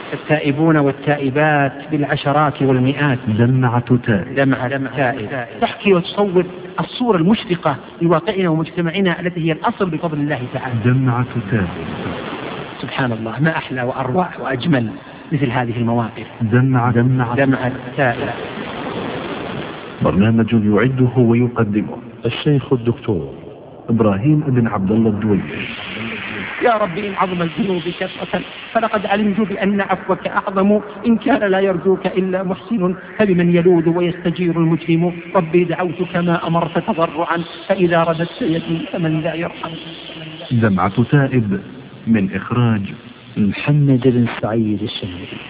التائبون والتائبات بالعشرات والمئات. دمعة تائب تحكي وتصور الصورة المشرقة لواقعنا ومجتمعنا التي هي الأصل بفضل الله تعالى. دمعة تائب. سبحان الله، ما أحلى وأروع وأجمل مثل هذه المواقف. دمعة تائب. برنامج يعده ويقدمه الشيخ الدكتور إبراهيم بن عبد الله الدويش. يا رب إن عظم الذنوب كثرة فلقد علمت بأن عفوك أعظم، إن كان لا يرجوك إلا محسن فبمن يلوذ ويستجير المجرم. ربي دعوتك ما أمرت تضرعا فإذا رددت يدي فمن لا يرحم. دمعة تائب من إخراج محمد بن سعيد الشهري.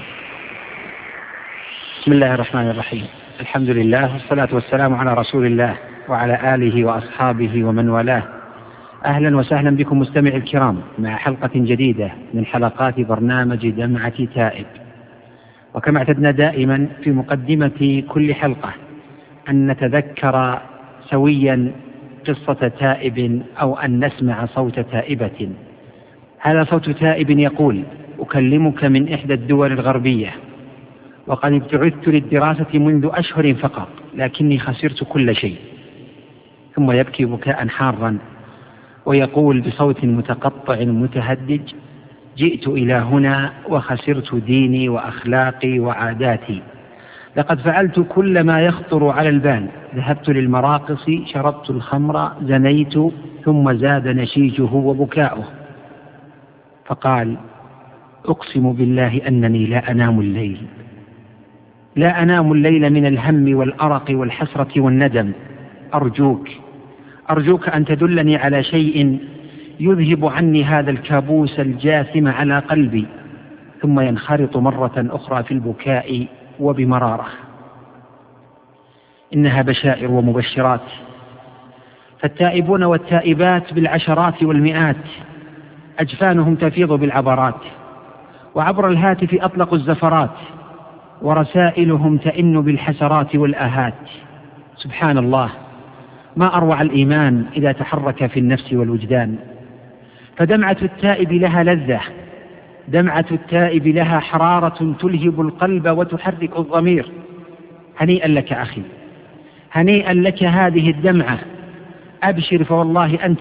بسم الله الرحمن الرحيم. الحمد لله والصلاة والسلام على رسول الله وعلى آله وأصحابه ومن والاه. أهلا وسهلا بكم مستمعي الكرام مع حلقة جديدة من حلقات برنامج دمعة تائب. وكما اعتدنا دائما في مقدمة كل حلقة أن نتذكر سويا قصة تائب أو أن نسمع صوت تائبة. هذا صوت تائب يقول: أكلمك من إحدى الدول الغربية وقد ابتعثت للدراسة منذ أشهر فقط لكني خسرت كل شيء. ثم يبكي بكاء حارا ويقول بصوت متقطع متهدج: جئت إلى هنا وخسرت ديني وأخلاقي وعاداتي. لقد فعلت كل ما يخطر على البال، ذهبت للمراقص، شربت الخمر، زنيت. ثم زاد نشيجه وبكاؤه فقال: أقسم بالله أنني لا أنام الليل من الهم والأرق والحسرة والندم. أرجوك أن تدلني على شيء يذهب عني هذا الكابوس الجاثم على قلبي. ثم ينخرط مرة أخرى في البكاء وبمرارة. إنها بشائر ومبشرات، فالتائبون والتائبات بالعشرات والمئات، أجفانهم تفيض بالعبرات، وعبر الهاتف أطلقوا الزفرات، ورسائلهم تئن بالحسرات والآهات. سبحان الله، ما أروع الإيمان إذا تحرك في النفس والوجدان. فدمعة التائب لها لذة، دمعة التائب لها حرارة تلهب القلب وتحرك الضمير. هنيئا لك أخي، هنيئا لك هذه الدمعة. أبشر فوالله أنت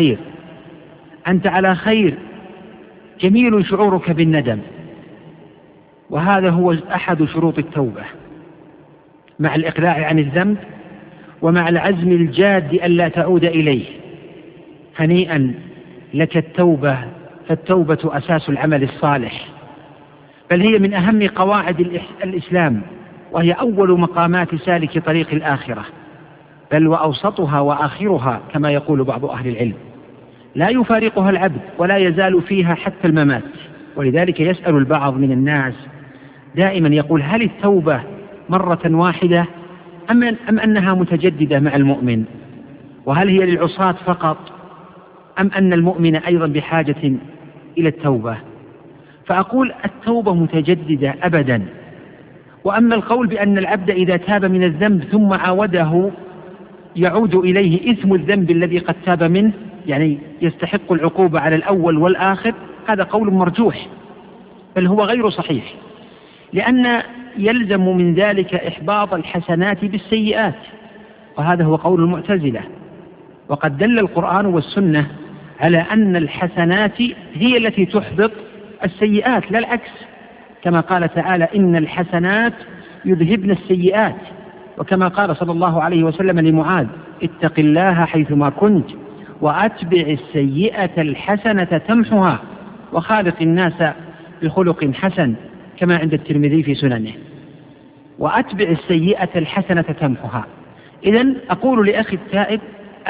على خير. جميل شعورك بالندم، وهذا هو أحد شروط التوبة، مع الإقلاع عن الذنب ومع العزم الجاد ألا تعود إليه. هنيئا لك التوبة، فالتوبة أساس العمل الصالح، بل هي من أهم قواعد الإسلام، وهي أول مقامات سالك طريق الآخرة، بل وأوسطها وآخرها كما يقول بعض أهل العلم. لا يفارقها العبد ولا يزال فيها حتى الممات. ولذلك يسأل البعض من الناس دائما يقول: هل التوبة مرة واحدة أم أنها متجددة مع المؤمن؟ وهل هي للعصاة فقط أم أن المؤمن أيضا بحاجة إلى التوبة؟ فأقول: التوبة متجددة أبدا. وأما القول بأن العبد إذا تاب من الذنب ثم عاوده يعود إليه إثم الذنب الذي قد تاب منه، يعني يستحق العقوبة على الأول والآخر، هذا قول مرجوح، بل هو غير صحيح، لأن يلزم من ذلك إحباط الحسنات بالسيئات، وهذا هو قول المعتزلة. وقد دل القرآن والسنة على أن الحسنات هي التي تحبط السيئات لا العكس، كما قال تعالى: إن الحسنات يذهبن السيئات. وكما قال صلى الله عليه وسلم لمعاذ: اتق الله حيثما كنت وأتبع السيئة الحسنة تمحها وخالق الناس بخلق حسن، كما عند الترمذي في سننه. وأتبع السيئة الحسنة تمحها. إذن أقول لأخي التائب: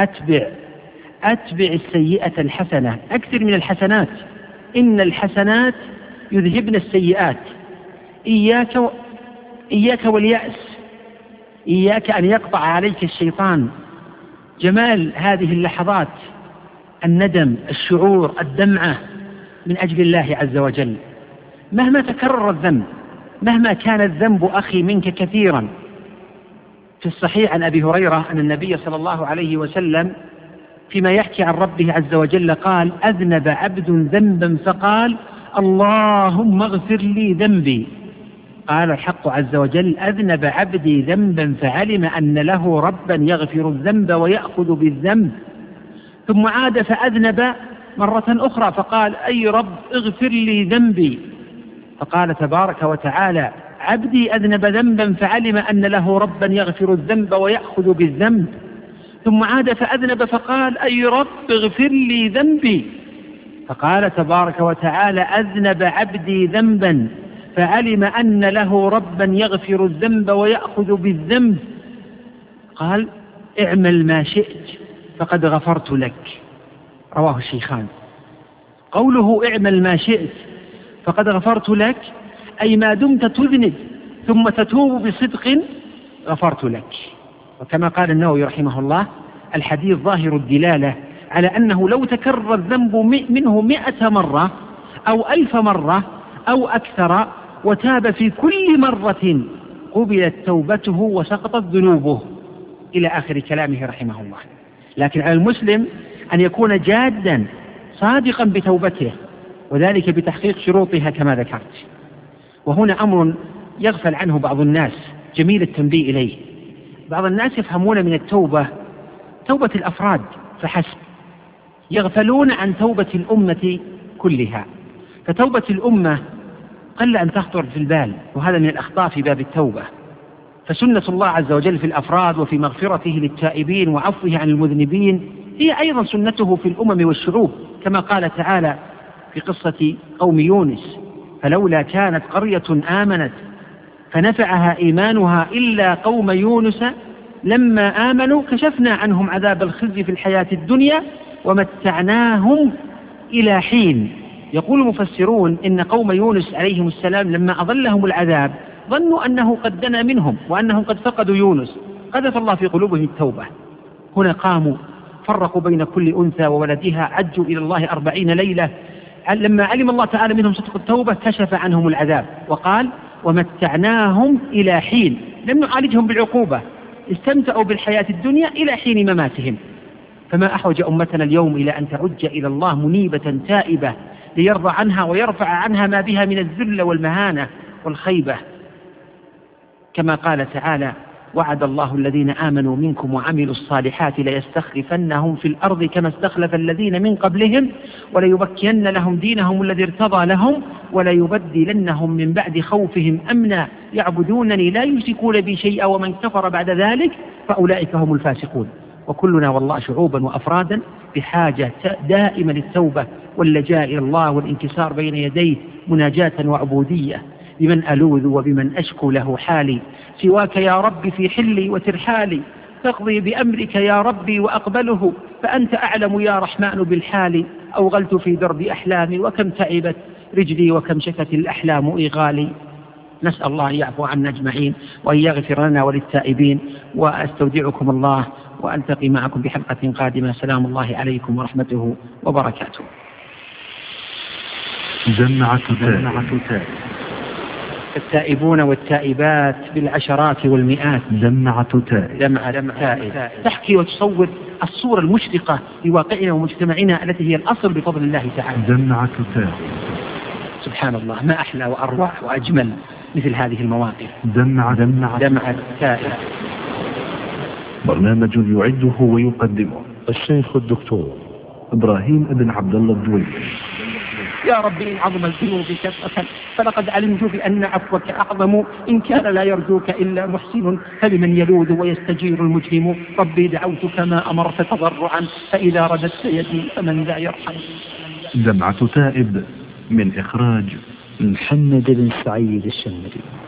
أتبع السيئة الحسنة، أكثر من الحسنات. إن الحسنات يذهبن السيئات. إياك واليأس، إياك أن يقطع عليك الشيطان جمال هذه اللحظات، الندم، الشعور، الدمعة من أجل الله عز وجل. مهما تكرر الذنب، مهما كان الذنب أخي منك كثيرا. في الصحيح عن أبي هريرة أن النبي صلى الله عليه وسلم فيما يحكي عن ربه عز وجل قال: أذنب عبد ذنبا فقال: اللهم اغفر لي ذنبي. قال الحق عز وجل: أذنب عبدي ذنبا فعلم أن له ربا يغفر الذنب ويأخذ بالذنب. ثم عاد فأذنب مرة أخرى فقال: أي رب اغفر لي ذنبي. فقال تبارك وتعالى: عبدي أذنب ذنبا فعلم أن له ربا يغفر الذنب ويأخذ بالذنب. ثم عاد فأذنب فقال: أي رب اغفر لي ذنبي. فقال تبارك وتعالى: أذنب عبدي ذنبا فعلم أن له ربا يغفر الذنب ويأخذ بالذنب. قال: اعمل ما شئت فقد غفرت لك. رواه الشيخان. قوله اعمل ما شئت فقد غفرت لك أي ما دمت تذنب ثم تتوب بصدق غفرت لك. وكما قال النووي رحمه الله: الحديث ظاهر الدلالة على أنه لو تكرر الذنب منه 100 مرة أو 1000 مرة أو أكثر وتاب في كل مرة قبلت توبته وسقطت ذنوبه، إلى آخر كلامه رحمه الله. لكن على المسلم أن يكون جادا صادقا بتوبته، وذلك بتحقيق شروطها كما ذكرت. وهنا أمر يغفل عنه بعض الناس جميل التنبيه إليه. بعض الناس يفهمون من التوبة توبة الأفراد فحسب، يغفلون عن توبة الأمة كلها. فتوبة الأمة قل أن تخطر في البال، وهذا من الأخطاء في باب التوبة. فسنة الله عز وجل في الأفراد وفي مغفرته للتائبين وعفوه عن المذنبين هي أيضا سنته في الأمم والشعوب، كما قال تعالى في قصة قوم يونس: فلولا كانت قرية آمنت فنفعها إيمانها إلا قوم يونس لما آمنوا كشفنا عنهم عذاب الخزي في الحياة الدنيا ومتعناهم إلى حين. يقول المفسرون إن قوم يونس عليهم السلام لما أضلهم العذاب ظنوا أنه قد دنا منهم وأنهم قد فقدوا يونس، قذف الله في قلوبهم التوبة. هنا قاموا فرقوا بين كل أنثى وولدها، عجوا إلى الله 40 ليلة. لما علم الله تعالى منهم صدق التوبة كشف عنهم العذاب وقال: ومتعناهم إلى حين. لم نعالجهم بالعقوبة، استمتعوا بالحياة الدنيا إلى حين مماتهم. فما أحوج أمتنا اليوم إلى أن تعج إلى الله منيبة تائبة ليرضى عنها ويرفع عنها ما بها من الذل والمهانة والخيبة. كما قال تعالى: وعد الله الذين آمنوا منكم وعملوا الصالحات ليستخلفنهم في الأرض كما استخلف الذين من قبلهم وليبكين لهم دينهم الذي ارتضى لهم وليبدلنهم من بعد خوفهم أمنا يعبدونني لا يشركون بي شيئا ومن كفر بعد ذلك فأولئك هم الفاسقون. وكلنا والله شعوبا وأفرادا بحاجة دائمة للتوبة واللجاء إلى الله والانكسار بين يديه مناجاة وعبودية. بمن ألوذ وبمن أشكو له حالي سواك يا رب في حلي وترحالي، تقضي بأمرك يا ربي وأقبله فأنت أعلم يا رحمن بالحال. أوغلت في درب أحلامي وكم تعبت رجلي وكم شكت الأحلام إيغالي. نسأل الله أن يعفو عنا أجمعين وأن يغفر لنا وللتائبين، وأستودعكم الله وألتقي معكم بحلقة قادمة. سلام الله عليكم ورحمته وبركاته. جمعة التائبون والتائبات بالعشرات والمئات. جمعة تائب تحكي وتصور الصورة المشرقة لواقعنا ومجتمعنا التي هي الأصل بفضل الله تعالى. جمعة تائب. سبحان الله، ما أحلى وأروع وأجمل مثل هذه المواقف. جمعة تائب. برنامج يعده ويقدمه الشيخ الدكتور إبراهيم بن عبد الله الدويلي. يا رب إن عظم الذنوب كثرة فلقد علمت بأن عفوك أعظم، إن كان لا يرجوك إلا محسن فبمن يلوذ ويستجير المجرم. ربي دعوتك ما أمرت تضرعا فإذا رددت يدي فمن ذا يرحم. جمعة تائب من إخراج محمد بن سعيد الشمري.